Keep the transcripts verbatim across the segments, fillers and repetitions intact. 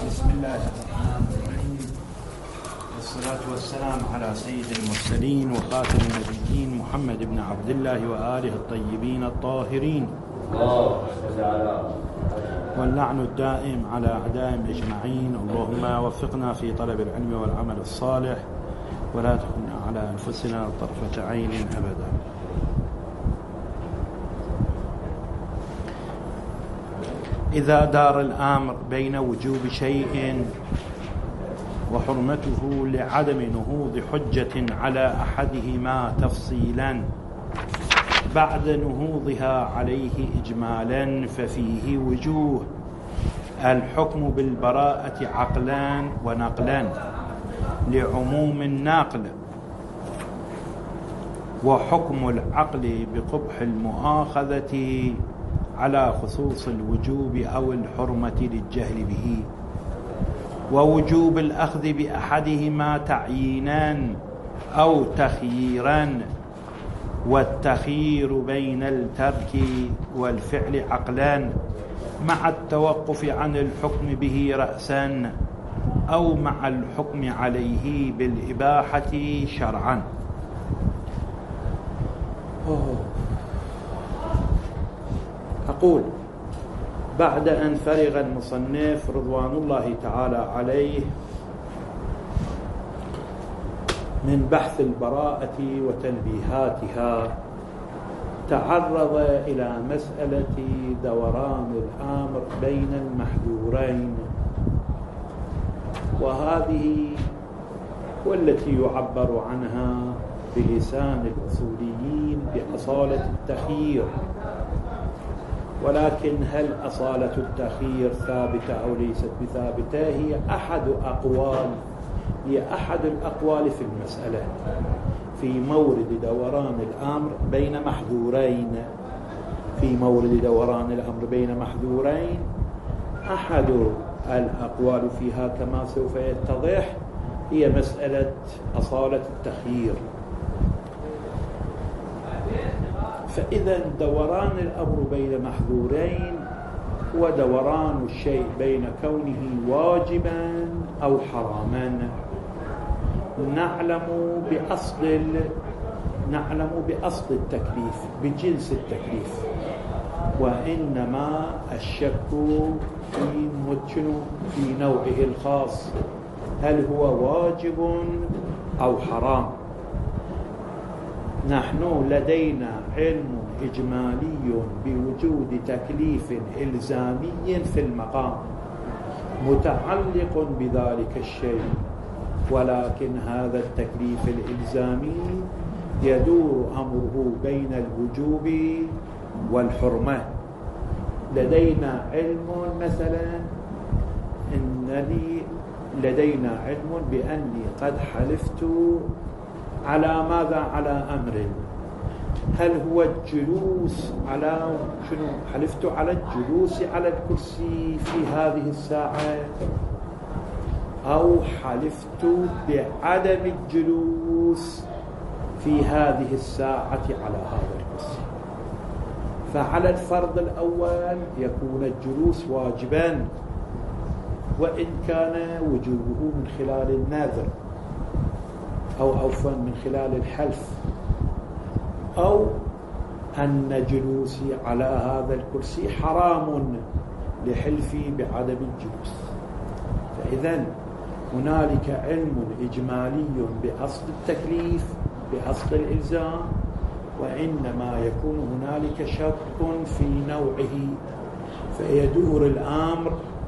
بسم الله الرحمن الرحيم، والصلاة والسلام على سيد المرسلين وخاتم النبيين محمد بن عبد الله وآله الطيبين الطاهرين، واللعن الدائم على أعدائهم أجمعين. اللهم وفقنا في طلب العلم والعمل الصالح، ولا تكن على أنفسنا طرفة عين أبدا. إذا دار الأمر بين وجوب شيء وحرمته لعدم نهوض حجة على أحدهما تفصيلا بعد نهوضها عليه إجمالا، ففيه وجوه: الحكم بالبراءة عقلان ونقلا لعموم النقل، وحكم العقل بقبح المؤاخذة على خصوص الوجوب أو الحرمة للجهل به، ووجوب الأخذ بأحدهما تعيينا أو تخييرا، والتخيير بين الترك والفعل عقلا مع التوقف عن الحكم به رأسا، أو مع الحكم عليه بالإباحة شرعا. أوه. أقول بعد أن فرغ المصنف رضوان الله تعالى عليه من بحث البراءة وتنبيهاتها، تعرض إلى مسألة دوران الأمر بين المحذورين، وهذه والتي يعبر عنها بلسان الأصوليين بأصالة التخيير. ولكن هل أصالة التخيير ثابتة أو ليست بثابتة؟ هي أحد أقوال هي أحد الأقوال في المسألة في مورد دوران الأمر بين محذورين في مورد دوران الأمر بين محذورين أحد الأقوال فيها كما سوف يتضح هي مسألة أصالة التخيير. فإذا دوران الأمر بين محذورين هو دوران الشيء بين كونه واجبا أو حراما. نعلم بأصل نعلم بأصل التكليف، بجنس التكليف، وإنما الشك في في نوعه الخاص، هل هو واجب أو حرام. نحن لدينا علم إجمالي بوجود تكليف إلزامي في المقام متعلق بذلك الشيء، ولكن هذا التكليف الإلزامي يدور أمره بين الوجوب والحرمة. لدينا علم مثلا إنني لدينا علم بأني قد حلفت على ماذا؟ على أمر. هل هو الجلوس على شنو؟ حلفت على الجلوس على الكرسي في هذه الساعة، أو حلفت بعدم الجلوس في هذه الساعة على هذا الكرسي. فعلى الفرض الأول يكون الجلوس واجبا، وإن كان وجوبه من خلال النذر أو عفوا من خلال الحلف، أو أن جلوسي على هذا الكرسي حرام لحلفي بعدم الجلوس. فإذن هنالك علم إجمالي بأصل التكليف، بأصل الإلزام، وإنما يكون هنالك شك في نوعه، فيدور الأمر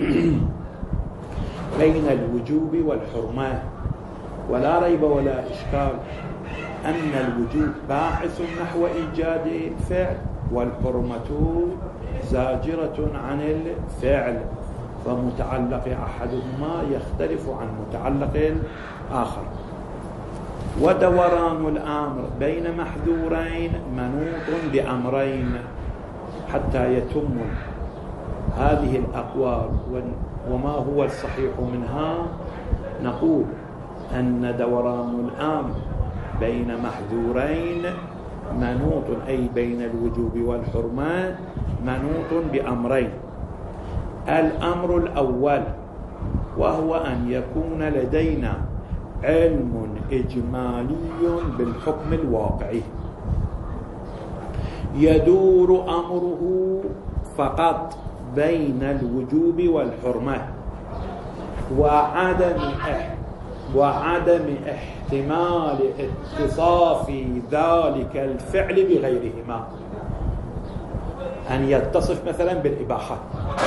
بين الوجوب والحرمة. ولا ريب ولا إشكال أن الوجوب باعث نحو إيجاد الفعل، والحرمة زاجرة عن الفعل، فمتعلق أحدهما يختلف عن متعلق الآخر. ودوران الأمر بين محذورين منوط بأمرين حتى يتم هذه الأقوال. وما هو الصحيح منها؟ نقول أن دوران الأمر بين محذورين منوط، أي بين الوجوب والحرمة، منوط بأمرين. الأمر الأول وهو أن يكون لدينا علم إجمالي بالحكم الواقعي يدور أمره فقط بين الوجوب والحرمة وعدم وعدم احتمال اتصاف ذلك الفعل بغيرهما، أن يتصف مثلا بالإباحة.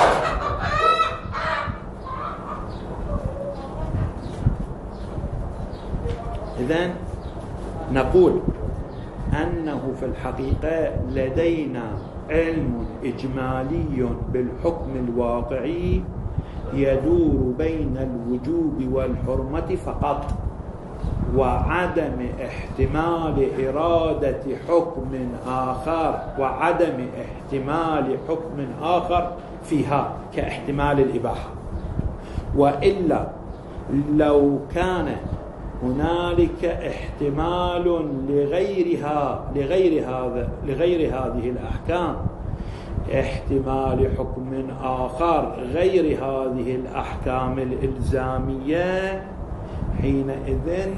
إذن نقول أنه في الحقيقة لدينا علم إجمالي بالحكم الواقعي يدور بين الوجوب والحرمة فقط، وعدم احتمال إرادة حكم آخر وعدم احتمال حكم آخر فيها كاحتمال الإباحة. وإلا لو كان هنالك احتمال لغيرها لغير هذا لغير هذه الأحكام، احتمال حكم آخر غير هذه الأحكام الإلزامية، حينئذ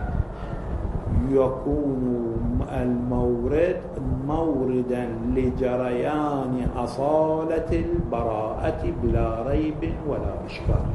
يكون المورد موردا لجريان أصالة البراءة بلا ريب ولا إشكال.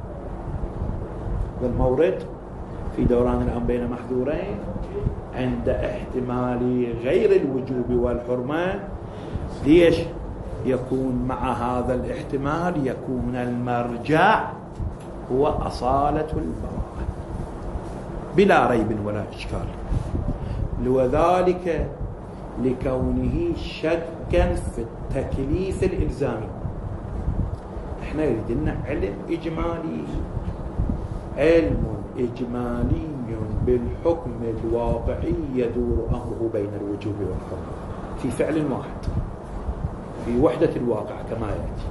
والمورد في دوران الأمر بين محذورين عند احتمال غير الوجوب والحرمة، ليش يكون مع هذا الاحتمال يكون المرجع هو أصالة البراءة بلا ريب ولا إشكال، وذلك لكونه شكا في التكليف الإلزامي. احنا يريد لنا علم إجمالي، علم إجمالي بالحكم الواقعي يدور أمره بين الوجوب والحرمة في فعل واحد في وحدة الواقع كما يأتي.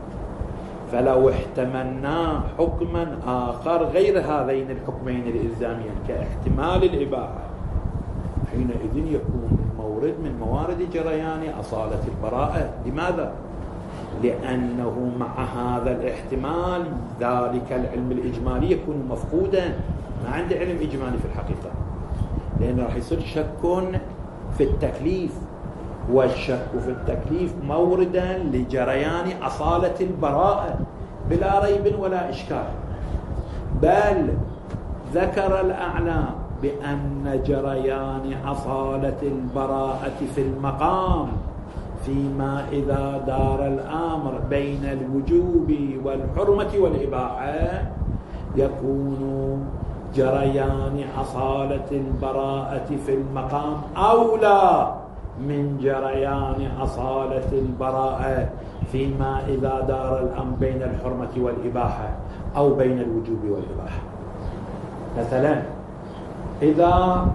فلو احتملنا حكما آخر غير هذين الحكمين الإلزاميين كاحتمال الإباحة، حينئذ يكون المورد من موارد جريان أصالة البراءة. لماذا؟ لأنه مع هذا الاحتمال ذلك العلم الإجمالي يكون مفقودا، ما عنده علم إجمالي في الحقيقة، لأنه راح يصير شك في التكليف، والشك في التكليف موردا لجريان أصالة البراءة بلا ريب ولا إشكال. بل ذكر الأعلام بأن جريان أصالة البراءة في المقام فيما إذا دار الأمر بين الوجوب والحرمة والإباحة يكون جريان أصالة البراءة في المقام أولى من جريان أصالة البراءة فيما إذا دار الأمر بين الحرمة والإباحة أو بين الوجوب والإباحة. مثلا إذا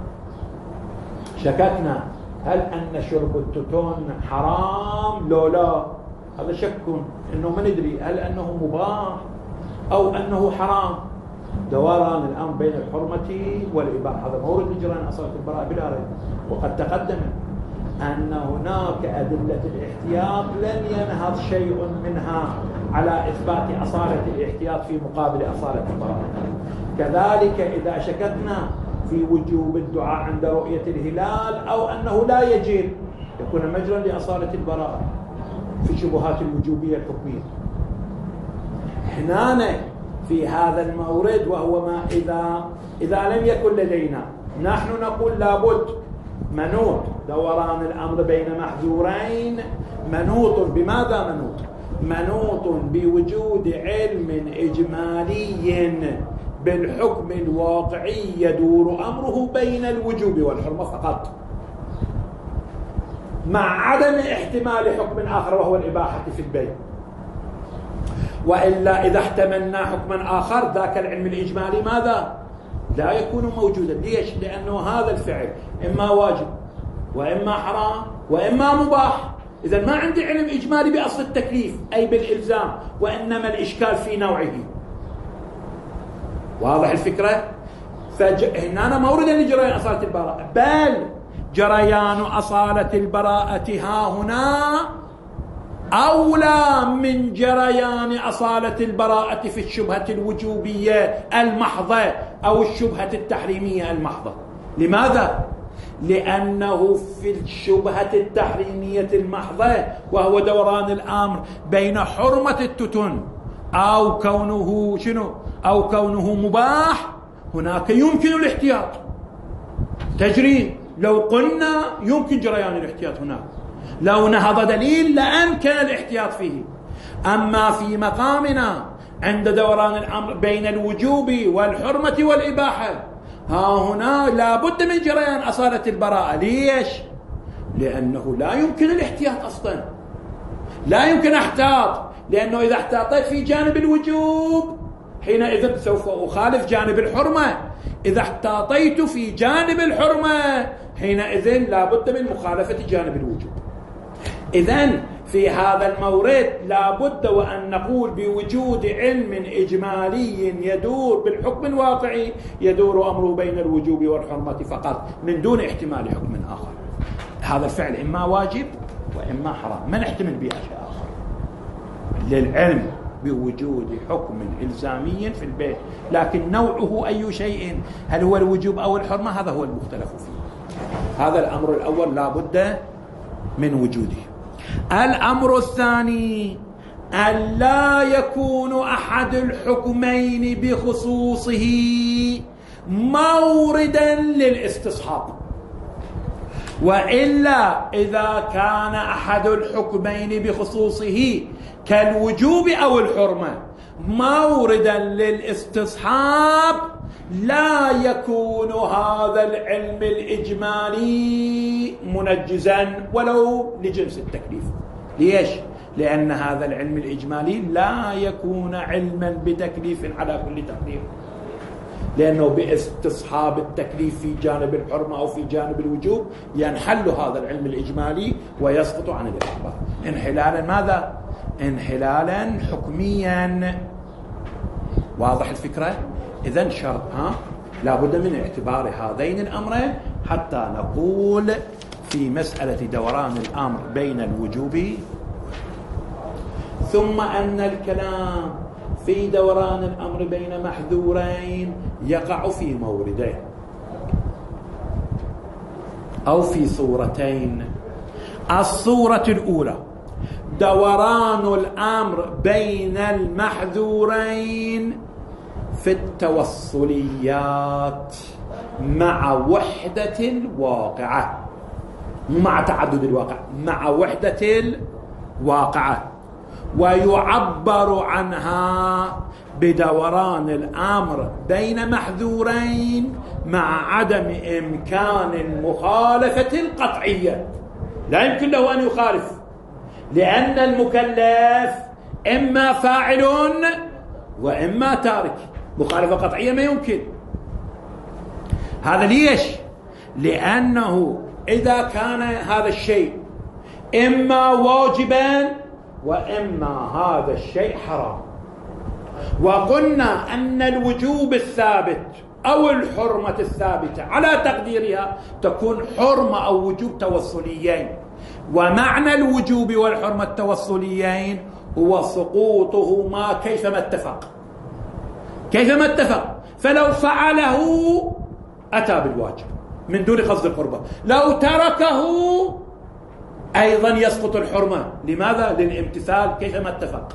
شككنا هل أن شرب التوتون حرام لو لا، هذا شك إنه ما ندري هل أنه مباح أو أنه حرام، دوران الأمر بين الحرمة والإباحة هذا مورد لجريان أصالة البراءة بلا ريب. وقد تقدم أن هناك أدلة الاحتياط لن ينهض شيء منها على إثبات أصالة الاحتياط في مقابل أصالة البراءة. كذلك إذا شككنا في وجوب الدعاء عند رؤية الهلال أو أنه لا يجب، يكون مجرا لأصالة البراءة في شبهات الوجوبية الحكمية. هنا في هذا المورد وهو ما إذا إذا لم يكن لدينا، نحن نقول لابد منوط دوران الأمر بين محذورين، منوط بماذا؟ منوط منوط بوجود علم إجمالي بالحكم الواقعي يدور أمره بين الوجوب والحرمة فقط، مع عدم احتمال حكم آخر وهو الإباحة في البيع. وإلا إذا احتملنا حكما آخر ذاك العلم الإجمالي ماذا؟ لا يكون موجودا. ليش؟ لأنه هذا الفعل إما واجب وإما حرام وإما مباح. إذا ما عندي علم إجمالي بأصل التكليف أي بالإلزام، وإنما الإشكال في نوعه. واضح الفكرة؟ فهنا موردا لجريان أصالة البراءة، بل جريان أصالة البراءة ها هنا أولى من جريان أصالة البراءة في الشبهة الوجوبية المحضة أو الشبهة التحريمية المحضة. لماذا؟ لأنه في الشبهة التحريمية المحضة وهو دوران الأمر بين حرمة التتن أو كونه شنو أو كونه مباح، هناك يمكن الاحتياط تجري. لو قلنا يمكن جريان الاحتياط هناك، لو نهض دليل لأمكن الاحتياط فيه. أما في مقامنا عند دوران الأمر بين الوجوب والحرمة والإباحة، ها هنا لا بد من جريان أصالة البراءة. ليش؟ لأنه لا يمكن الاحتياط أصلا، لا يمكن احتاط، لأنه إذا احتاطيت في جانب الوجوب حينئذ سوف أخالف جانب الحرمة، إذا احتاطيت في جانب الحرمة حينئذ لا بد من مخالفة جانب الوجوب. إذن في هذا المورد لا بد وأن نقول بوجود علم إجمالي يدور بالحكم الواقعي، يدور أمره بين الوجوب والحرمة فقط من دون احتمال حكم آخر. هذا الفعل إما واجب وإما حرام، ما نحتمل به شيء آخر. للعلم بوجود حكم إلزامي في البيت، لكن نوعه أي شيء، هل هو الوجوب أو الحرمة، هذا هو المختلف فيه. هذا الأمر الأول لا بد من وجوده. الأمر الثاني أن لا يكون أحد الحكمين بخصوصه موردا للاستصحاب، وإلا إذا كان أحد الحكمين بخصوصه كالوجوب أو الحرمة موردا للاستصحاب لا يكون هذا العلم الإجمالي منجزا ولو لجنس التكليف. ليش؟ لأن هذا العلم الإجمالي لا يكون علما بتكليف على كل تقدير، لأنه باستصحاب التكليف في جانب الحرمة أو في جانب الوجوب ينحل هذا العلم الإجمالي ويسقط عن الإخبار انحلالا ماذا؟ انحلالا حكميا. واضح الفكرة؟ إذن شرط ها لابد من اعتبار هذين الأمرين حتى نقول في مسألة دوران الأمر بين الوجوب، ثم أن الكلام في دوران الأمر بين محذورين يقع في موردين أو في صورتين. الصورة الأولى دوران الأمر بين المحذورين في التوصليات مع وحدة الواقعة، مع تعدد الواقع، مع وحدة الواقعة، ويعبر عنها بدوران الأمر بين محذورين مع عدم إمكان المخالفة القطعية. لا يمكن له أن يخالف، لأن المكلف إما فاعل وإما تارك، مخالفة قطعية ما يمكن. هذا ليش؟ لأنه إذا كان هذا الشيء إما واجبا وإما هذا الشيء حرام، وقلنا أن الوجوب الثابت أو الحرمة الثابتة على تقديرها تكون حرمة أو وجوب توصليين، ومعنى الوجوب والحرمة التوصليين هو سقوطهما كيفما اتفق، كيفما اتفق. فلو فعله أتى بالواجب من دون قصد القربة، لو تركه أيضا يسقط الحرمة. لماذا؟ للامتثال كيفما اتفق.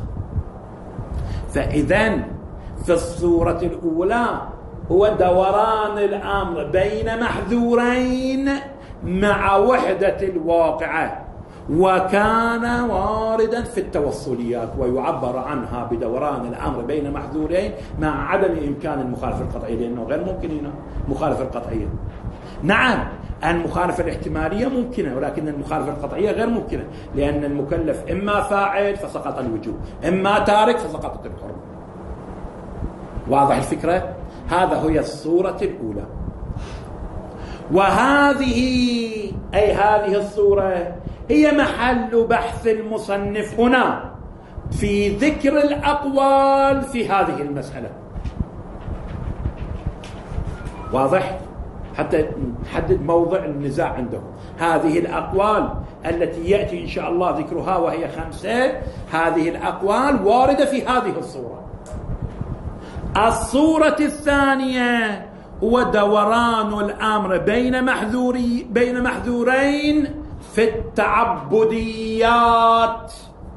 فإذن في الصورة الأولى هو دوران الأمر بين محذورين مع وحدة الواقعة، وكان واردا في التوصليات، ويعبر عنها بدوران الأمر بين محذورين مع عدم إمكان المخالفة القطعية، لأنه غير ممكن هنا مخالفة القطعية. نعم المخالفة الاحتمالية ممكنة، ولكن المخالفة القطعية غير ممكنة، لأن المكلف إما فاعل فسقط الوجوب، إما تارك فسقطت الحرمة. واضح الفكرة؟ هذا هي الصورة الأولى. وهذه أي هذه الصورة هي محل بحث المصنف هنا في ذكر الأقوال في هذه المسألة. واضح؟ حتى نحدد موضع النزاع عندهم. هذه الأقوال التي يأتي إن شاء الله ذكرها وهي خمسة، هذه الأقوال واردة في هذه الصورة. الصورة الثانية هو دوران الأمر بين محذوري بين محذورين في التعبديات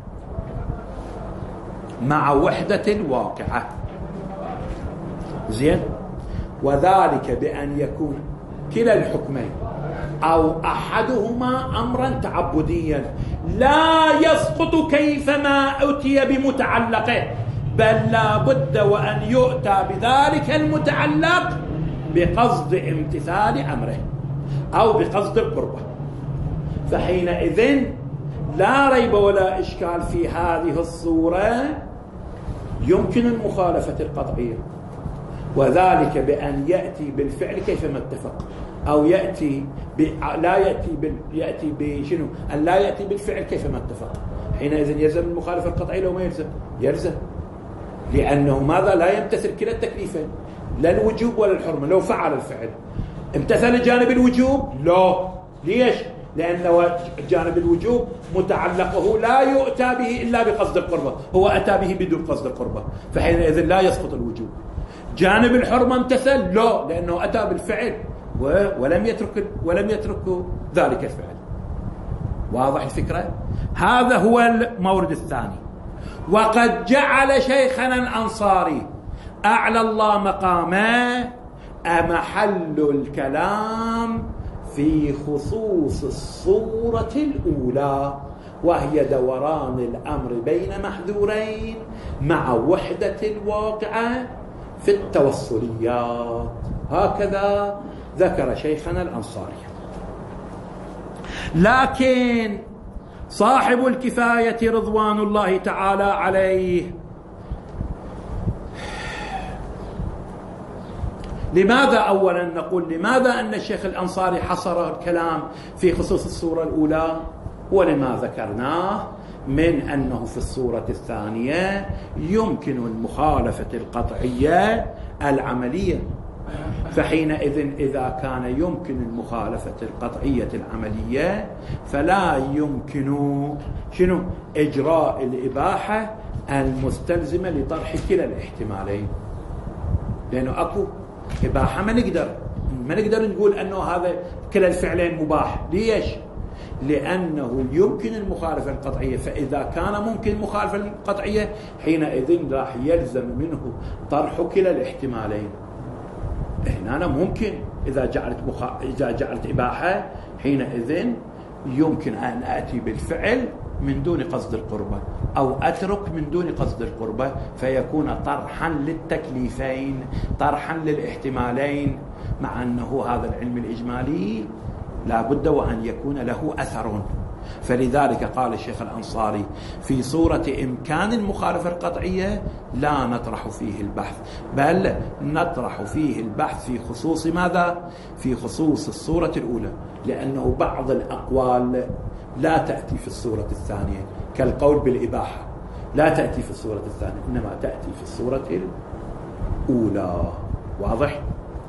مع وحدة الواقعة. زين، وذلك بأن يكون كلا الحكمين أو أحدهما أمرا تعبديا لا يسقط كيفما أتي بمتعلقه، بل لا بد وأن يؤتى بذلك المتعلق بقصد امتثال أمره أو بقصد القربة. فحينئذ لا ريب ولا إشكال في هذه الصورة يمكن المخالفة القطعية، وذلك بأن يأتي بالفعل كيفما اتفق، أو يأتي ب... لا يأتي بال... يأتي بشنو أن لا يأتي بالفعل كيفما اتفق. حينئذ يلزم المخالفة القطعية لو ما يلزم؟ يلزم، لأنه ماذا؟ لا يمتثل كلا التكليفين، لا الوجوب ولا الحرمة. لو فعل الفعل امتثل جانب الوجوب؟ لا. ليش؟ لأن جانب الوجوب متعلقه لا يؤتى به إلا بقصد القربة، هو أتى به بدون قصد القربة، فحينئذ لا يسقط الوجوب. جانب الحرمة امتثل؟ لا، لأنه أتى بالفعل ولم يترك ولم يترك ذلك الفعل. واضح الفكرة؟ هذا هو المورد الثاني. وقد جعل شيخنا الأنصاري أعلى الله مقامه محل الكلام في خصوص الصورة الأولى، وهي دوران الأمر بين محذورين مع وحدة الواقعة في التوصليات. هكذا ذكر شيخنا الأنصاري. لكن صاحب الكفاية رضوان الله تعالى عليه، لماذا أولا نقول لماذا أن الشيخ الأنصاري حصر الكلام في خصوص الصورة الأولى؟ ولما ذكرناه من أنه في الصورة الثانية يمكن المخالفة القطعية العملية، فحينئذ إذا كان يمكن المخالفة القطعية العملية فلا يمكن شنو إجراء الإباحة المستلزمة لطرح كلا الاحتمالين، لأنه أكو إباحة ما نقدر ما نقدر نقول أنه هذا كلا الفعلين مباح. ليش؟ لأنه يمكن المخالفة القطعية، فإذا كان ممكن المخالفة القطعية حينئذ راح يلزم منه طرح كلا الاحتمالين. هنا أنا ممكن إذا جعلت مخا... إذا جعلت إباحة حينئذ يمكن أن آتي بالفعل من دون قصد القربة أو أترك من دون قصد القربة، فيكون طرحا للتكليفين، طرحا للاحتمالين، مع أنه هذا العلم الإجمالي لا بد وأن يكون له أثر. فلذلك قال الشيخ الأنصاري في صورة إمكان المخالفة القطعية لا نطرح فيه البحث، بل نطرح فيه البحث في خصوص ماذا؟ في خصوص الصورة الأولى، لأنه بعض الأقوال لا تأتي في الصورة الثانية كالقول بالإباحة، لا تأتي في الصورة الثانية، إنما تأتي في الصورة الأولى. واضح؟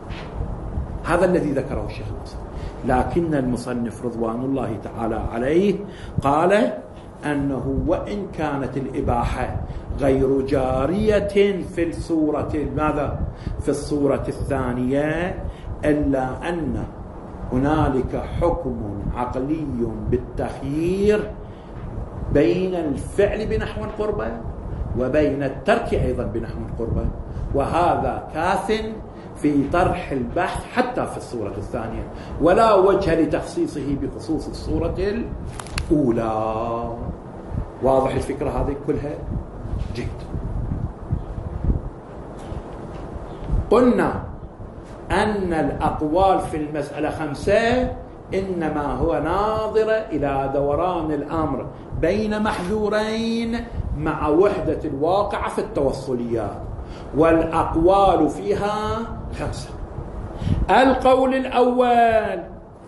هذا الذي ذكره الشيخ الأنصاري. لكن المصنف رضوان الله تعالى عليه قال أنه وإن كانت الإباحة غير جارية في الصورة ماذا؟ في الصورة الثانية، إلا أن هنالك حكم عقلي بالتخيير بين الفعل بنحو القربة وبين الترك أيضا بنحو القربة، وهذا كاث في طرح البحث حتى في الصورة الثانية، ولا وجه لتخصيصه بخصوص الصورة الأولى. واضح الفكرة هذه كلها؟ جيد. قلنا أن الأقوال في المسألة خمسة، إنما هو ناظر إلى دوران الأمر بين محذورين مع وحدة الواقع في التوصليات، والأقوال فيها خمسة. القول الأول: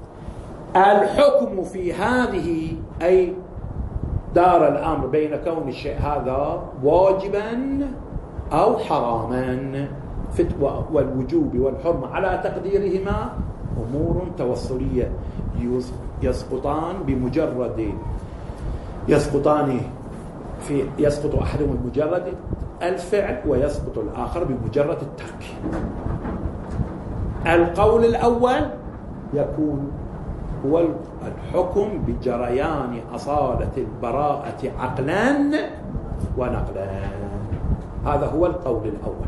الحكم في هذه أي دار الأمر بين كون الشيء هذا واجبا أو حراما، والوجوب والحرمة على تقديرهما أمور توصلية يسقطان بمجرد يسقطان في يسقط أحدهم بمجرد الفعل ويسقط الآخر بمجرد الترك. القول الأول يكون هو الحكم بجريان أصالة البراءة عقلا ونقلا، هذا هو القول الأول.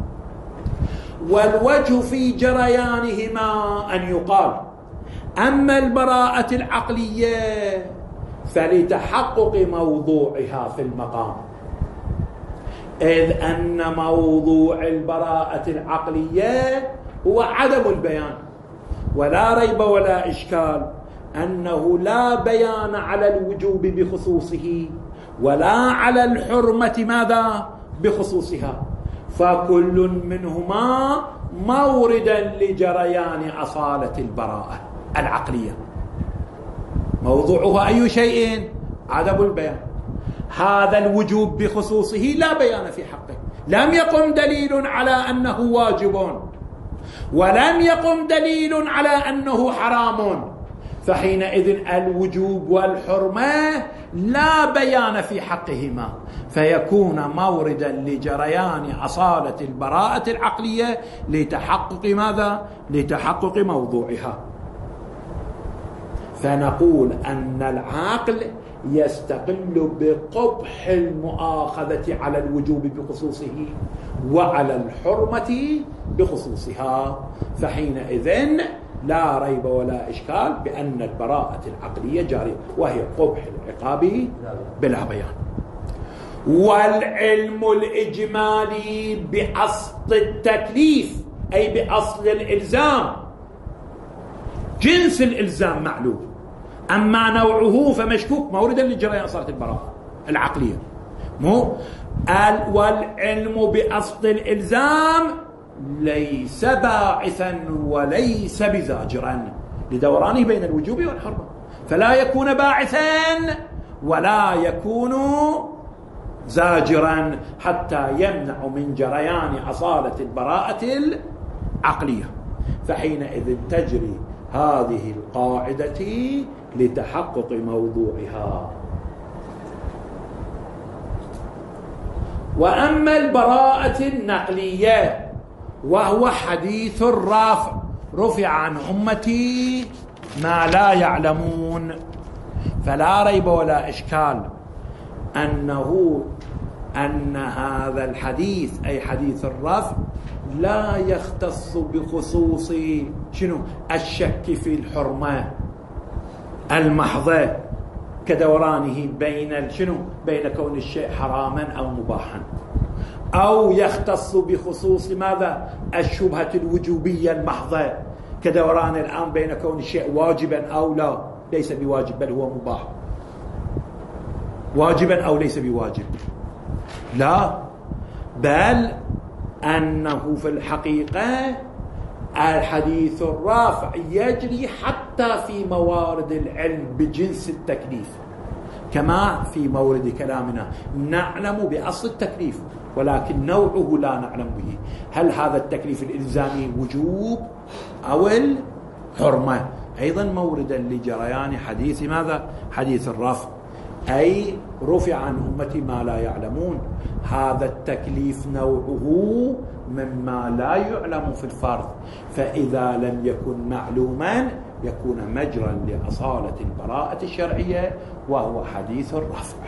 والوجه في جريانهما أن يقال أما البراءة العقلية فلتحقق موضوعها في المقام، إذ أن موضوع البراءة العقلية هو عدم البيان، ولا ريب ولا إشكال أنه لا بيان على الوجوب بخصوصه ولا على الحرمة ماذا بخصوصها، فكل منهما موردا لجريان أصالة البراءة العقلية. موضوعها أي شيء؟ عدم البيان. هذا الوجوب بخصوصه لا بيان في حقه، لم يقم دليل على أنه واجب ولم يقم دليل على أنه حرام، فحينئذ الوجوب والحرمة لا بيان في حقهما، فيكون موردا لجريان أصالة البراءة العقلية لتحقق ماذا؟ لتحقق موضوعها. فنقول أن العقل يستقل بقبح المؤاخذة على الوجوب بخصوصه وعلى الحرمة بخصوصها، فحينئذ لا ريب ولا إشكال بأن البراءة العقلية جارية، وهي قبح العقاب بلا بيان. والعلم الإجمالي بأصل التكليف أي بأصل الإلزام، جنس الإلزام معلوم، أما نوعه فمشكوك، موردا لجريان أصالة البراءة العقلية. مو والعلم بأصل الإلزام ليس باعثا وليس بزاجرا لدورانه بين الوجوب والحرمة، فلا يكون باعثا ولا يكون زاجرا حتى يمنع من جريان أصالة البراءة العقلية. فحينئذ تجري هذه القاعدة لتحقق موضوعها. وأما البراءة النقلية وهو حديث الرافع رفع عن أمتي ما لا يعلمون، فلا ريب ولا إشكال أنه أن هذا الحديث أي حديث الرفع لا يختص بخصوص شنو الشك في الحرمة المحضة كدورانه بين شنو بين كون الشيء حراما أو مباحا، أو يختص بخصوص ماذا الشبهة الوجوبية المحضة كدوران الآن بين كون الشيء واجبا أو لا ليس بواجب بل هو مباح، واجبا أو ليس بواجب، لا، بل أنه في الحقيقة الحديث الرافع يجري حتى في موارد العلم بجنس التكليف، كما في مورد كلامنا نعلم بأصل التكليف ولكن نوعه لا نعلم به، هل هذا التكليف الإلزامي وجوب أو الحرمة، أيضا موردا لجريان حديث ماذا حديث الرفع أي رفع عن أمتي ما لا يعلمون. هذا التكليف نوعه مما لا يعلم في الفرض، فإذا لم يكن معلوما يكون مجرا لأصالة البراءة الشرعية وهو حديث الرفع.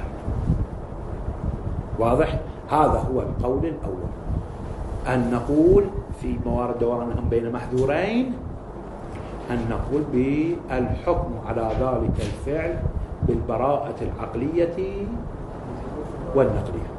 واضح؟ هذا هو القول الأول، أن نقول في موارد دورانهم بين محذورين أن نقول بالحكم على ذلك الفعل بالبراءة العقلية والنقلية.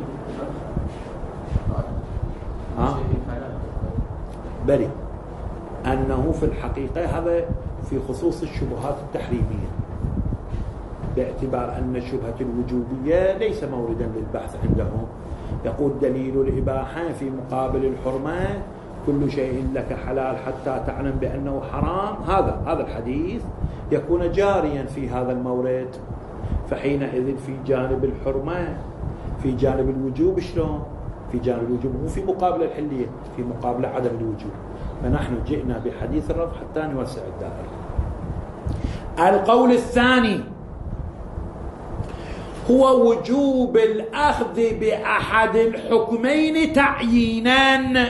ها؟ بلي أنه في الحقيقة هذا في خصوص الشبهات التحريمية، باعتبار أن الشبهة الوجوبية ليس موردا للبحث عندهم. يقول دليل الإباحة في مقابل الحرمة كل شيء لك حلال حتى تعلم بأنه حرام، هذا هذا الحديث يكون جاريا في هذا المورد، فحينئذ في جانب الحرمة في جانب الوجوب شلون؟ في جانب الوجوب، مو في مقابلة الحلية، في مقابلة عدم الوجوب. فنحن جئنا بحديث الرفع حتى نوسع الدائرة. القول الثاني هو وجوب الأخذ بأحد الحكمين تعيينا،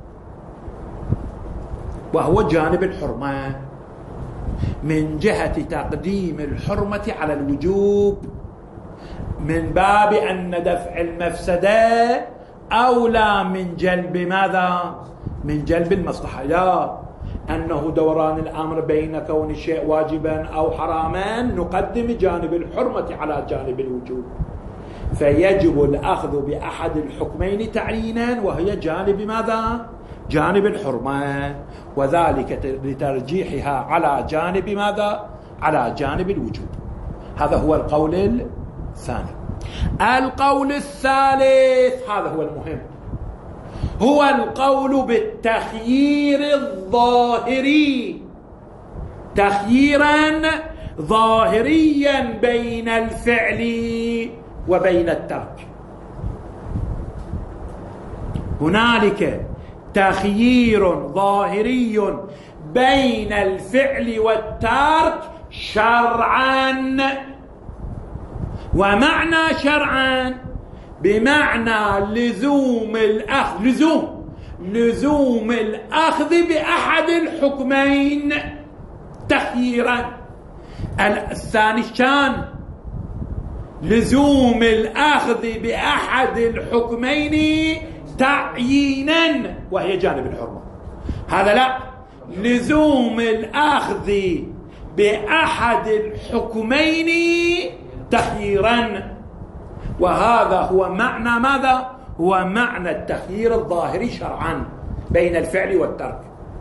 وهو جانب الحرمة، من جهة تقديم الحرمة على الوجوب، من باب أن دفع المفسدة أولى من جلب ماذا؟ من جلب المصلحة، لا أنه دوران الأمر بين كون الشيء واجبا أو حراما، نقدم جانب الحرمة على جانب الوجوب، فيجب الأخذ بأحد الحكمين تعيينا، وهي جانب ماذا؟ جانب الحرمة، وذلك لترجيحها على جانب ماذا؟ على جانب الوجوب. هذا هو القول الثاني. القول الثالث هذا هو المهم، هو القول بالتخيير الظاهري، تخييرا ظاهريا بين الفعل وبين الترك. هنالك تخيير ظاهري بين الفعل والترك شرعا، ومعنى شرعا بمعنى لزوم الأخذ، لزوم لزوم الأخذ بأحد الحكمين تخييرا. الثاني الشان لزوم الأخذ بأحد الحكمين تعيينا، وهي جانب الحرمة. هذا لا، لزوم الأخذ بأحد الحكمين تخييرا، وهذا هو معنى ماذا؟ هو معنى التخيير الظاهري شرعا بين الفعل والترك.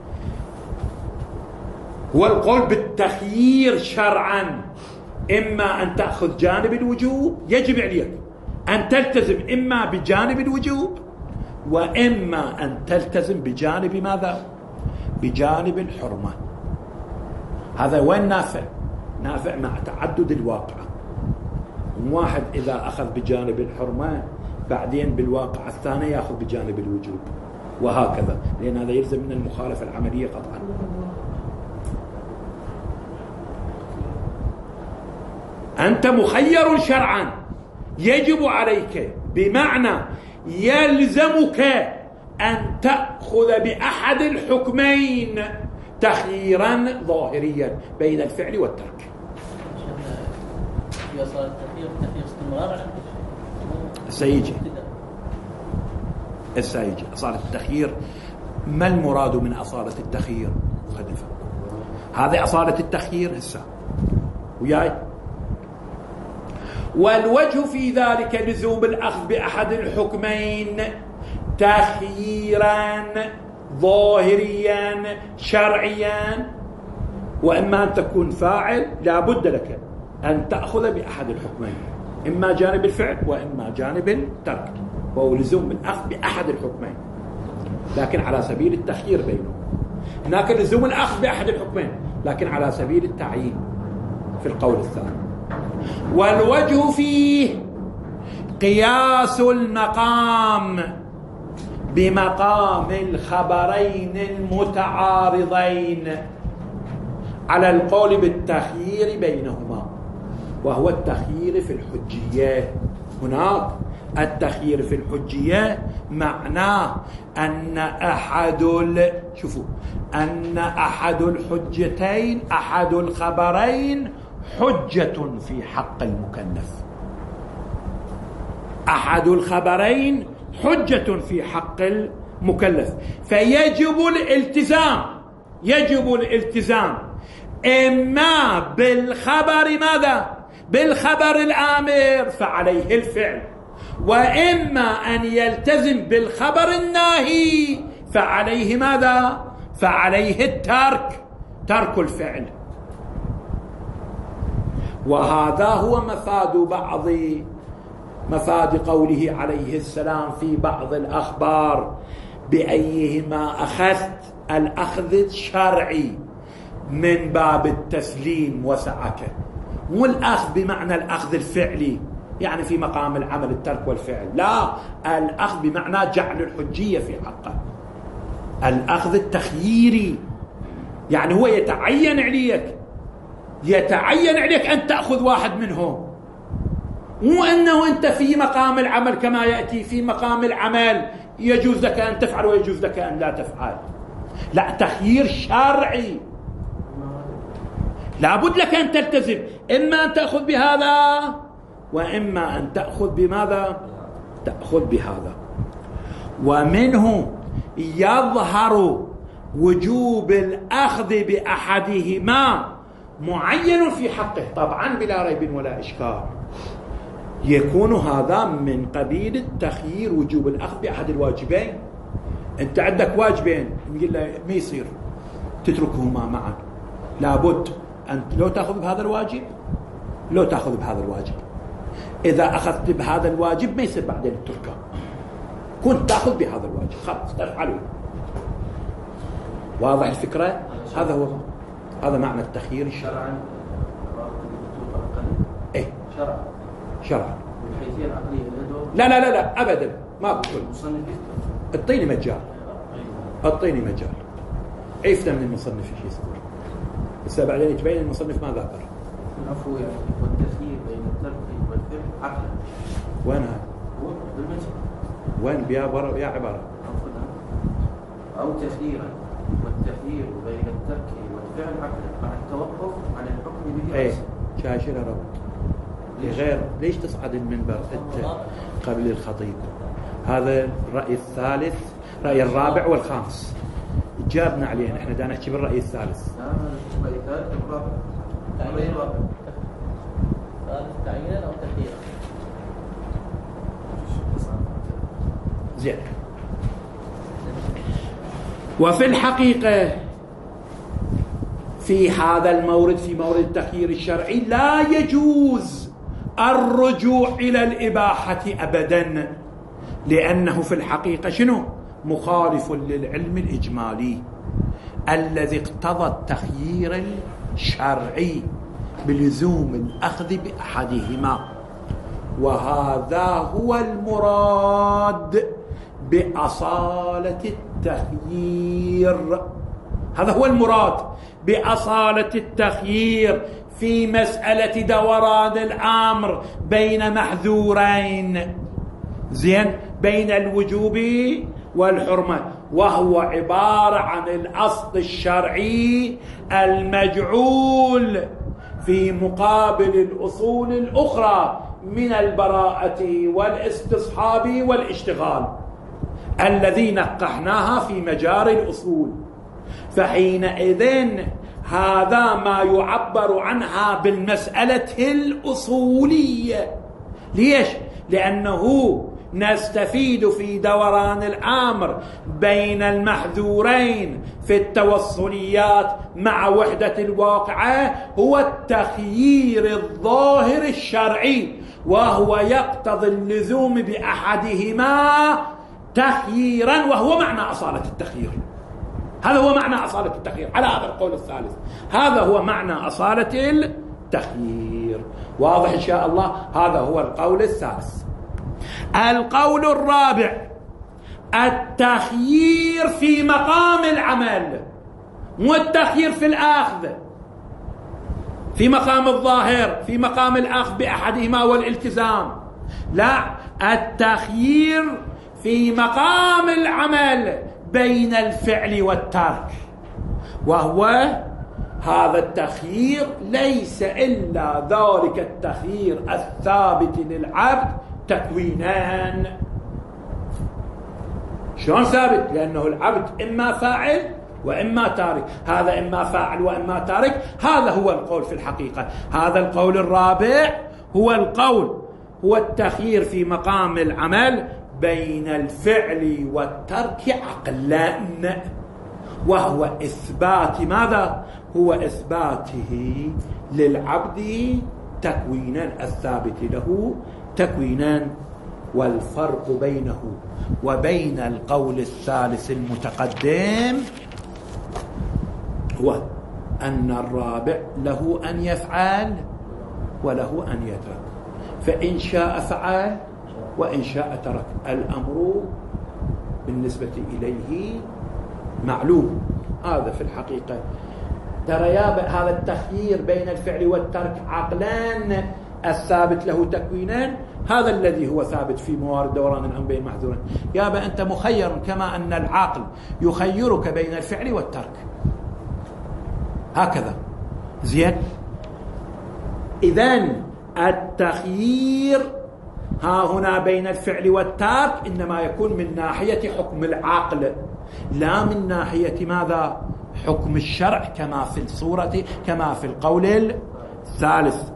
هو القول بالتخيير شرعا، إما أن تأخذ جانب الوجوب، يجب عليك أن تلتزم إما بجانب الوجوب، وإما أن تلتزم بجانب ماذا؟ بجانب الحرمة. هذا وين نافع؟ نافع مع تعدد الواقع. واحد إذا أخذ بجانب الحرمة بعدين بالواقع الثاني يأخذ بجانب الوجوب، وهكذا، لأن هذا يلزم من المخالفة العملية قطعا. أنت مخير شرعا، يجب عليك بمعنى يلزمك أن تأخذ بأحد الحكمين تخييرا ظاهريا بين الفعل والترك. سيجي السيجي أصالة التخيير. ما المراد من أصالة التخيير؟ خلفة هذه أصالة التخيير هسه وياي. والوجه في ذلك لزوم الأخذ بأحد الحكمين تخييرا ظاهريا شرعيا، وإما أن تكون فاعل لا بد لك أن تأخذ بأحد الحكمين، إما جانب الفعل وإما جانب الترك، وهو لزوم الأخذ بأحد الحكمين، لكن على سبيل التخيير بينهم. هناك لزوم الأخذ بأحد الحكمين لكن على سبيل التعيين في القول الثاني. والوجه فيه قياس المقام بمقام الخبرين المتعارضين على القول بالتخيير بينهما، وهو التخيير في الحجية. هناك التخيير في الحجية معناه أن أحد شوفوا أن أحد الحجتين أحد الخبرين حجة في حق المكلف، أحد الخبرين حجة في حق المكلف، فيجب الالتزام، يجب الالتزام إما بالخبر ماذا؟ بالخبر الآمر فعليه الفعل، وإما أن يلتزم بالخبر الناهي فعليه ماذا؟ فعليه الترك، ترك الفعل. وهذا هو مفاد بعض مفاد قوله عليه السلام في بعض الأخبار بأيهما أخذت، الأخذ الشرعي من باب التسليم وسعك، والأخذ بمعنى الأخذ الفعلي يعني في مقام العمل الترك والفعل، لا، الأخذ بمعنى جعل الحجية في حقه، الأخذ التخييري، يعني هو يتعين عليك يتعين عليك أن تأخذ واحد منهم، مو أنه أنت في مقام العمل كما يأتي في مقام العمل يجوز لك أن تفعل ويجوز لك أن لا تفعل، لا، تخيير شرعي، لابد لك أن تلتزم، إما أن تأخذ بهذا وإما أن تأخذ بماذا؟ تأخذ بهذا. ومنه يظهر وجوب الأخذ بأحدهما معين في حقه، طبعا بلا ريب ولا إشكال، يكون هذا من قبيل التخيير، وجوب الأخذ بأحد الواجبين. أنت عندك واجبين، نقول له ما يصير تتركهما معا، لابد أنت لو تأخذ بهذا الواجب لو تأخذ بهذا الواجب، إذا أخذت بهذا الواجب ما يصير بعدين تركه، كنت تأخذ بهذا الواجب خلاص تفعله. واضح الفكرة؟ هذا هو هذا معنى التخيير الشرعي. ايه شرعا شرعا والحيثية العقلية لا لا لا لا ابدا ما بقول. اعطيني مجال اعطيني مجال عرفنا من المصنف ايش يذكر، بس بعدين يتبين المصنف ما ذكر. العفو يعني والتخيير بين الترك والفعل عقلا. وين هذا؟ هو بالمثل وين بيا برا يا عبارة أو تخييرا، والتخيير بين الترك والفعل عقلا مع التوقف عن الحكم به. ايه شاشرة ربط غير ليش تصعد المنبر انت قبل الخطيب؟ هذا الرأي الثالث، رأي الرابع والخامس جابنا عليه، احنا دا نحكي بالرأي الثالث. لا الرأي الثالث والرابع. الرأي الرابع تعيينا أو تخييرا. زين. وفي الحقيقة في هذا المورد، في مورد التخيير الشرعي، لا يجوز الرجوع إلى الإباحة أبدا، لأنه في الحقيقة شنو؟ مخالف للعلم الإجمالي الذي اقتضى التخيير الشرعي بلزوم الأخذ بأحدهما، وهذا هو المراد بأصالة التخيير، هذا هو المراد بأصالة التخيير في مسألة دوران الأمر بين محذورين، زين، بين الوجوب والحرمة، وهو عبارة عن الأصل الشرعي المجعول في مقابل الأصول الأخرى من البراءة والاستصحاب والاشتغال الذي نقحناها في مجاري الأصول. فحينئذ هذا ما يعبر عنها بالمسألة الأصولية. ليش؟ لأنه نستفيد في دوران الأمر بين المحذورين في التوصليات مع وحدة الواقعة هو التخيير الظاهر الشرعي، وهو يقتضي اللزوم بأحدهما تخييرا، وهو معنى أصالة التخيير. هذا هو معنى أصالة التخيير على هذا القول الثالث، هذا هو معنى أصالة التخيير. واضح إن شاء الله؟ هذا هو القول الثالث. القول الرابع التخيير في مقام العمل، مو التخيير في الأخذ في مقام الظاهر، في مقام الأخذ بأحدهما والالتزام، لا، التخيير في مقام العمل بين الفعل والترك، وهو هذا التخيير ليس إلا ذلك التخيير الثابت للعبد تكوينان. شلون ثابت؟ لأنه العبد إما فاعل وإما تارك، هذا إما فاعل وإما تارك، هذا هو القول في الحقيقة. هذا القول الرابع هو القول هو التخيير في مقام العمل بين الفعل والترك عقلا، وهو إثبات ماذا؟ هو إثباته للعبد تكوينا الثابت له تكوينان. والفرق بينه وبين القول الثالث المتقدم هو أن الرابع له أن يفعل وله أن يترك، فإن شاء فعل وإن شاء ترك. الأمر بالنسبة إليه معلوم. هذا في الحقيقة ترى يا هذا التخيير بين الفعل والترك عقلان الثابت له تكوينان، هذا الذي هو ثابت في موارد دوران الأمر بين محذورين. يابا أنت مخير كما أن العاقل يخيرك بين الفعل والترك، هكذا زين. إذن التخيير ها هنا بين الفعل والترك إنما يكون من ناحية حكم العقل، لا من ناحية ماذا؟ حكم الشرع، كما في الصورة كما في القول الثالث.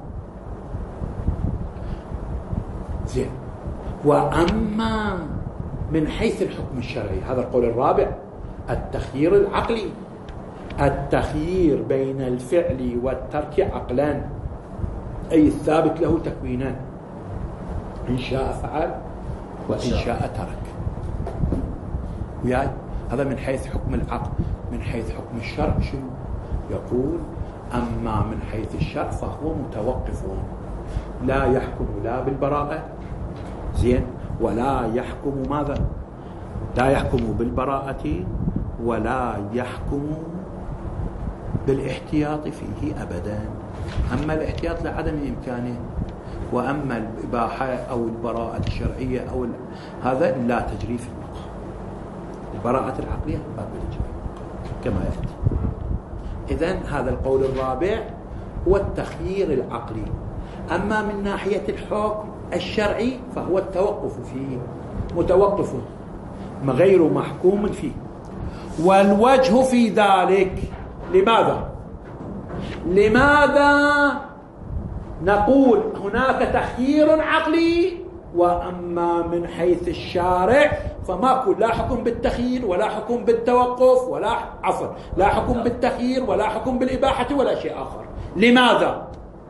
زين. وأما من حيث الحكم الشرعي، هذا القول الرابع، التخيير العقلي. التخيير بين الفعل والترك عقلان، أي الثابت له تكوينان، إن شاء فعل وإن شاء ترك. وياي هذا من حيث حكم العقل. من حيث حكم الشرع شنو يقول؟ أما من حيث الشرع فهو متوقف، لا يحكم لا بالبراءة زين ولا يحكم ماذا؟ لا يحكم بالبراءة ولا يحكم بالاحتياط فيه أبدا. أما الاحتياط لعدم إمكانه، وأما الإباحة أو البراءة الشرعية أو هذا لا تجري في المقام. البراءة العقلية لا تجري كما يأتي. إذن هذا القول الرابع هو التخيير العقلي. أما من ناحية الحكم الشرعي فهو التوقف فيه، متوقف غير محكوم فيه. والوجه في ذلك لماذا؟ لماذا نقول هناك تخيير عقلي، وأما من حيث الشارع فماكو لا حكم بالتخيير ولا حكم بالتوقف ولا عفوا لا حكم بالتخيير ولا حكم بالإباحة ولا شيء آخر. لماذا؟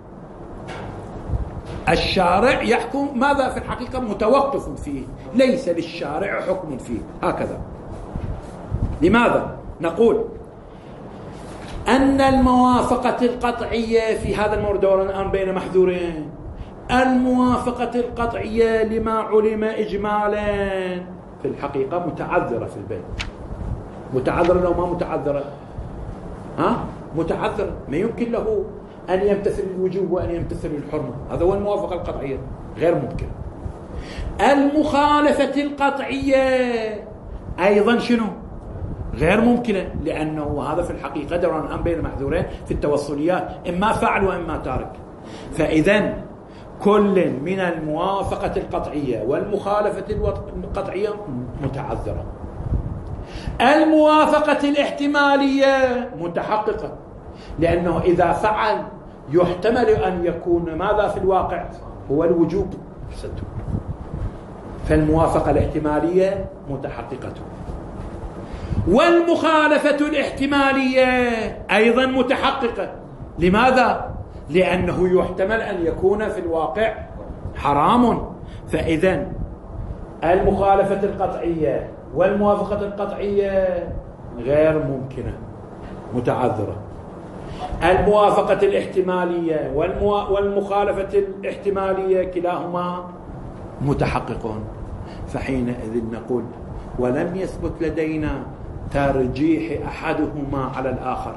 الشارع يحكم ماذا؟ في الحقيقة متوقف فيه، ليس للشارع حكم فيه، هكذا. لماذا؟ نقول أن الموافقة القطعية في هذا المورد دوران الآن بين محذورين، الموافقة القطعية لما علم إجمالا في الحقيقة متعذرة في البيت. متعذرة لو ما متعذرة؟ ها؟ متعذرة، ما يمكن له أن يمتثل الوجوب وأن يمتثل الحرمة. هذا هو الموافقة القطعية، غير ممكن. المخالفة القطعية أيضا شنو؟ غير ممكنة، لأنه هذا في الحقيقة دوران الآن بين المحذورين في التوصليات، إما فعل وإما تارك. فإذن كل من الموافقة القطعية والمخالفة القطعية متعذرة. الموافقة الاحتمالية متحققة، لأنه إذا فعل يحتمل أن يكون ماذا في الواقع؟ هو الوجوب. فالموافقة الاحتمالية متحققة. والمخالفة الاحتمالية أيضا متحققة. لماذا؟ لأنه يحتمل أن يكون في الواقع حرام. فإذن المخالفة القطعية والموافقة القطعية غير ممكنة، متعذرة. الموافقة الاحتمالية والمخالفة الاحتمالية كلاهما متحققون. فحينئذ نقول ولم يثبت لدينا ترجيح أحدهما على الآخر،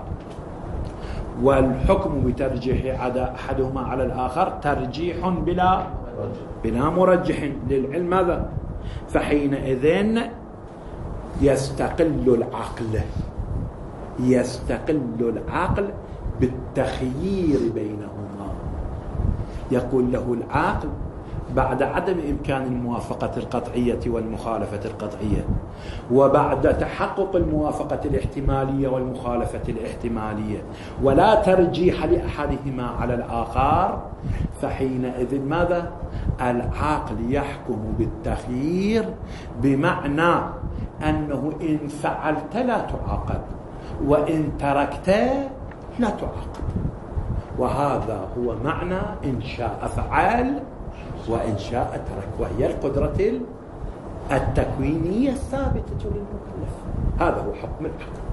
والحكم بترجيح أحدهما على الآخر ترجيح بلا بلا مرجح للعلم. ماذا؟ فحينئذ يستقل العقل يستقل العقل بالتخيير بينهما. يقول له العقل بعد عدم إمكان الموافقة القطعية والمخالفة القطعية، وبعد تحقق الموافقة الاحتمالية والمخالفة الاحتمالية، ولا ترجيح لأحدهما على الآخر، فحينئذ ماذا؟ العقل يحكم بالتخيير، بمعنى أنه إن فعلت لا تعاقب، وإن تركت لا تعاقب. وهذا هو معنى إن شاء فعل وإن شاء ترك، وهي القدرة التكوينية الثابتة للمكلف. هذا هو حكم العقل.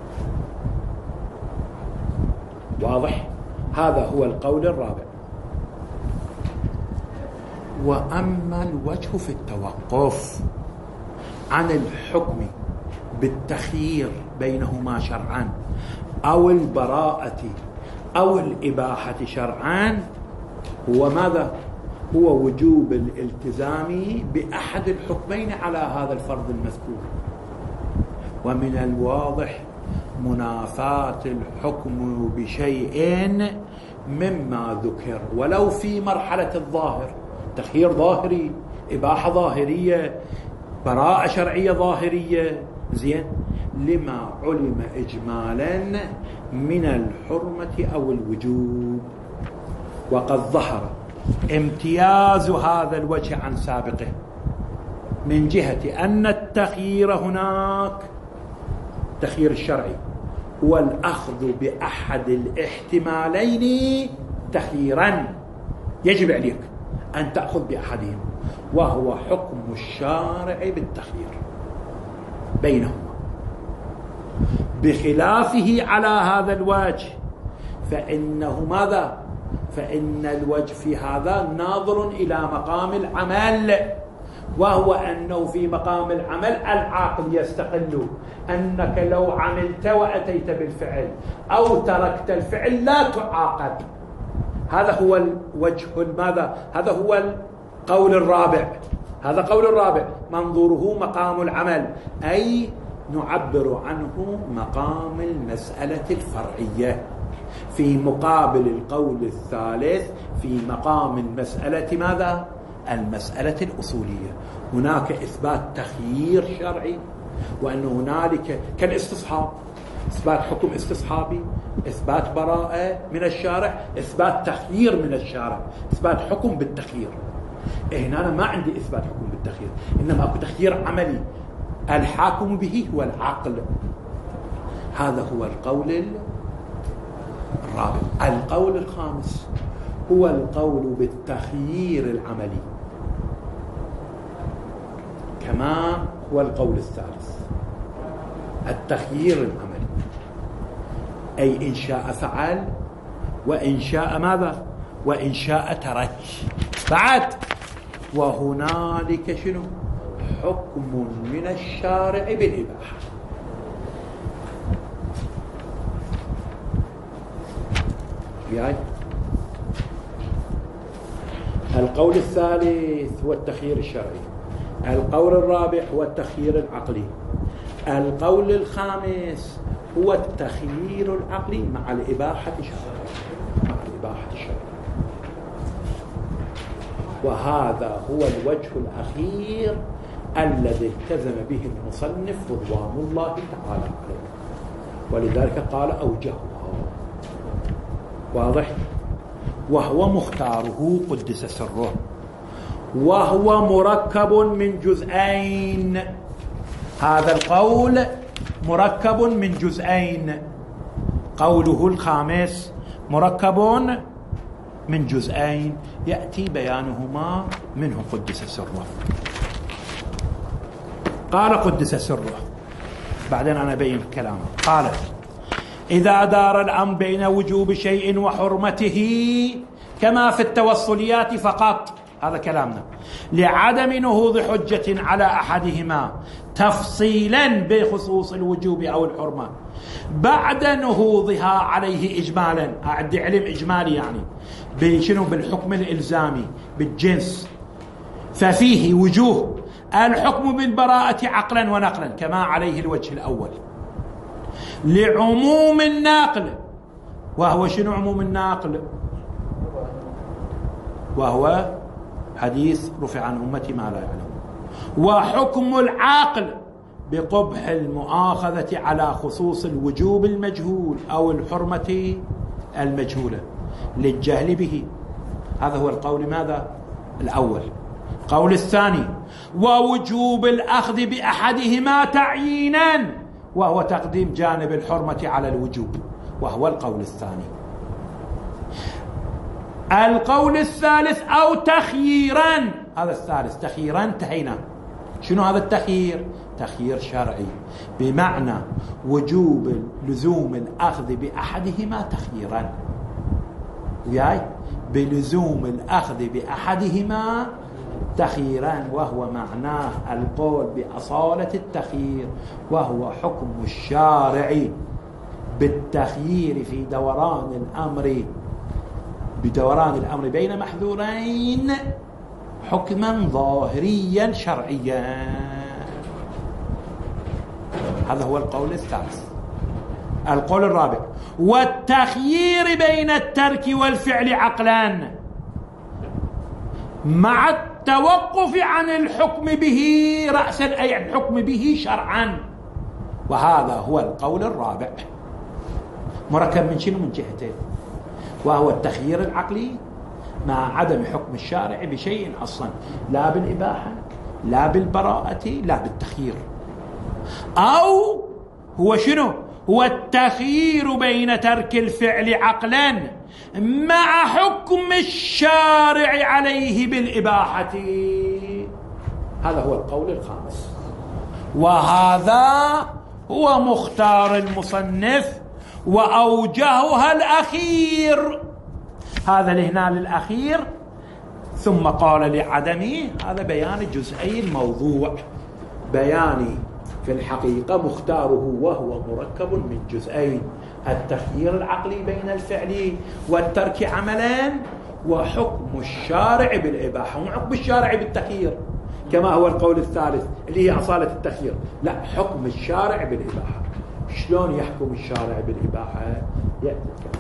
واضح؟ هذا هو القول الرابع. وأما الوجه في التوقف عن الحكم بالتخيير بينهما شرعا أو البراءة أو الإباحة شرعا هو ماذا؟ هو وجوب الالتزام بأحد الحكمين على هذا الفرض المذكور. ومن الواضح منافاة الحكم بشيء مما ذكر ولو في مرحلة الظاهر، تخيير ظاهري، إباحة ظاهرية، براءة شرعية ظاهرية، زين، لما علم إجمالا من الحرمة أو الوجوب. وقد ظهر امتياز هذا الوجه عن سابقه من جهة أن التخيير هناك التخيير الشرعي هو الأخذ بأحد الاحتمالين تخييرا، يجب عليك أن تأخذ بأحدهم، وهو حكم الشارع بالتخيير بينهما. بخلافه على هذا الوجه فإنه ماذا؟ فإن الوجه في هذا ناظر إلى مقام العمل، وهو أنه في مقام العمل العاقل يستقل أنك لو عملت وأتيت بالفعل أو تركت الفعل لا تعاقب. هذا هو الوجه ماذا؟ هذا هو القول الرابع. هذا قول الرابع منظوره مقام العمل، أي نعبر عنه مقام المسألة الفرعية في مقابل القول الثالث في مقام المسألة ماذا؟ المسألة الأصولية. هناك إثبات تخيير شرعي، وأن هنالك كالاستصحاب، إثبات حكم استصحابي، إثبات براءة من الشارع، إثبات تخيير من الشارع، إثبات حكم بالتخيير. هنا أنا ما عندي إثبات حكم بالتخيير، إنما أكو تخيير عملي الحاكم به هو العقل. هذا هو القول الرابع. القول الخامس هو القول بالتخيير العملي، كما هو القول الثالث التخيير العملي، أي إن شاء فعل وإن شاء ماذا؟ وإن شاء ترك. بعد وهنالك شنو؟ حكم من الشارع بالإباحة. يعني القول الثالث هو التخيير الشرعي، القول الرابع هو التخيير العقلي، القول الخامس هو التخيير العقلي مع الإباحة الشرعية، مع الإباحة الشرعية. وهذا هو الوجه الأخير الذي التزم به المصنف رضوان الله تعالى عليه، ولذلك قال أوجهها. واضح؟ وهو مختاره قدس سره، وهو مركب من جزئين. هذا القول مركب من جزئين، قوله الخامس مركب من جزئين يأتي بيانهما منه قدس سره. قال قدس سره، بعدين أنا أبين كلامه. قال: إذا دار الأمر بين وجوب شيء وحرمته كما في التوصليات فقط، هذا كلامنا، لعدم نهوض حجة على أحدهما تفصيلا بخصوص الوجوب أو الحرمة بعد نهوضها عليه إجمالا. أعد علم إجمالي يعني بشنو؟ بالحكم الإلزامي بالجنس، ففيه وجوه الحكم بالبراءة عقلا ونقلا كما عليه الوجه الأول، لعموم الناقل. وهو شنو عموم الناقل؟ وهو حديث رفع عن أمتي ما لا يعلم. وحكم العاقل بقبح المؤاخذة على خصوص الوجوب المجهول أو الحرمة المجهولة للجهل به. هذا هو القول ماذا؟ الأول. قول الثاني: ووجوب الأخذ بأحدهما تعيينا، وهو تقديم جانب الحرمة على الوجوب، وهو القول الثاني. القول الثالث: أو تخييرا. هذا الثالث تخييرا، انتهينا. شنو هذا التخيير؟ تخيير شرعي، بمعنى وجوب لزوم الأخذ بأحدهما تخييرا، وياي بلزوم الأخذ بأحدهما تخييران، وهو معناه القول بأصالة التخيير، وهو حكم الشارع بالتخيير في دوران الأمر بدوران الأمر بين محذورين حكما ظاهريا شرعيا. هذا هو القول الثالث. القول الرابع: والتخيير بين الترك والفعل عقلان مع التوقف عن الحكم به رأسا، أي عن الحكم به شرعا. وهذا هو القول الرابع، مركب من شنو؟ من جهتين، وهو التخيير العقلي مع عدم حكم الشارع بشيء أصلا، لا بالإباحة لا بالبراءة لا بالتخيير. أو هو شنو؟ هو التخيير بين ترك الفعل عقلا مع حكم الشارع عليه بالإباحة. هذا هو القول الخامس، وهذا هو مختار المصنف وأوجهها الأخير. هذا لهنا للأخير، ثم قال لعدمه. هذا بيان جزئي الموضوع، بياني في الحقيقة مختاره وهو مركب من جزئين: التخيير العقلي بين الفعل والترك عملا، وحكم الشارع بالإباحة. مو حكم الشارع بالتخيير كما هو القول الثالث اللي هي أصالة التخيير، لا، حكم الشارع بالإباحة. شلون يحكم الشارع بالإباحة؟ يأتي